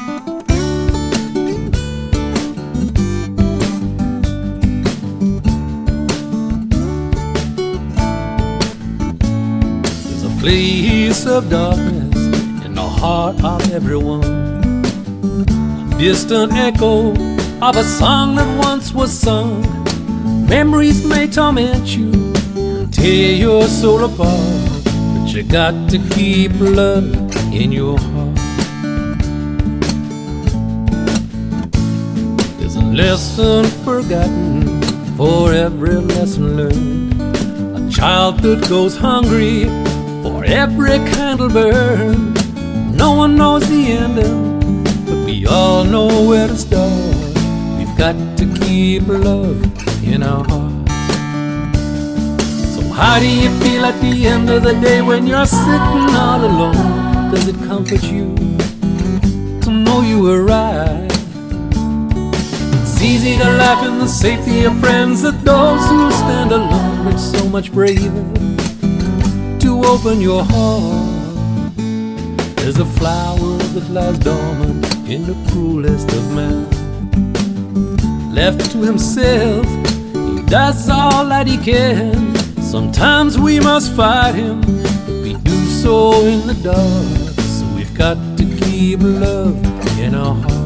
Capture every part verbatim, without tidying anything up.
There's a place of darkness in the heart of everyone, a distant echo of a song that once was sung. Memories may torment you, tear your soul apart, but you got to keep love in your heart. There's a lesson forgotten for every lesson learned, a child that goes hungry for every candle burned. No one knows the ending, but we all know where to start. We've got to keep love in our hearts. So how do you feel at the end of the day when you're sitting all alone? Does it comfort you to know you were right? It's easy to laugh in the safety of friends at those who stand alone. It's so much braver to open your heart. There's a flower that lies dormant in the cruelest of men. Left to himself, he does all that he can. Sometimes we must fight him, but we do so in the dark. So we've got to keep love in our hearts.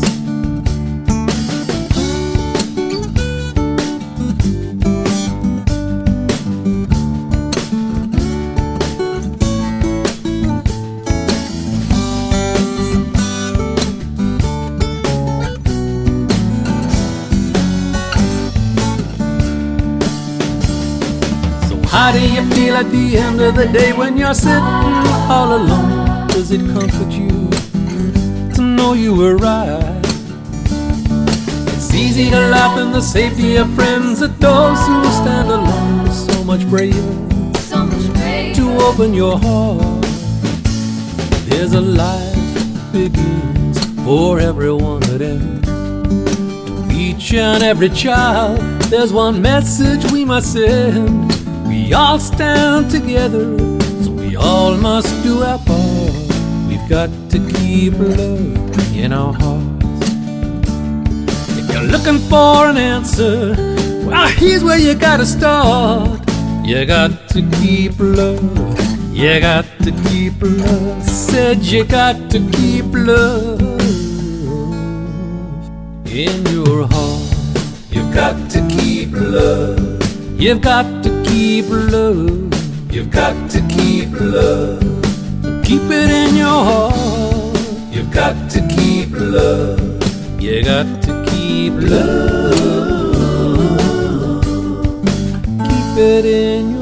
How do you feel at the end of the day when you're sitting all alone? Does it comfort you to know you were right? It's easy to laugh in the safety of friends at those who stand alone. It's so much braver, so much braver to open your heart. There's a life that begins for everyone that ends. To each and every child, there's one message we must send. We all stand together, so we all must do our part. We've got to keep love in our hearts. If you're looking for an answer, well, here's where you gotta start. You got to keep love, you got to keep love. Said you got to keep love in your heart. You've got to keep love. You've got to keep love. You've got to keep love. Keep it in your heart. You've got to keep love. You got to keep love. Keep it in your heart.